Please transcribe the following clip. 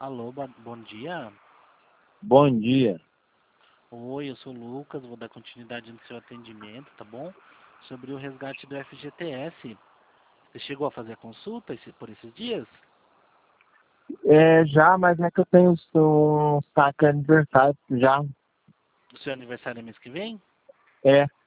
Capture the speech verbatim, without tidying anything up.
Alô, bo- bom dia. Bom dia. Oi, eu sou o Lucas, vou dar continuidade no seu atendimento, tá bom? Sobre o resgate do F G T S. Você chegou a fazer a consulta esse- por esses dias? É, já, mas é que eu tenho um saque aniversário já. O seu aniversário é mês que vem? É,